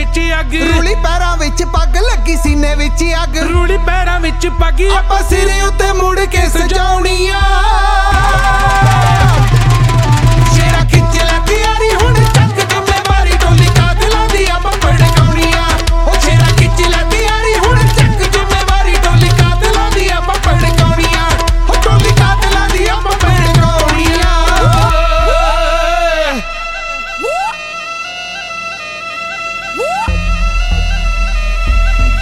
विच अग रूली पैरां विच पग लगी सीने विच अग रूली पैरां विच पग आपां सिरे उत्ते मुड़ के सजाउणी आ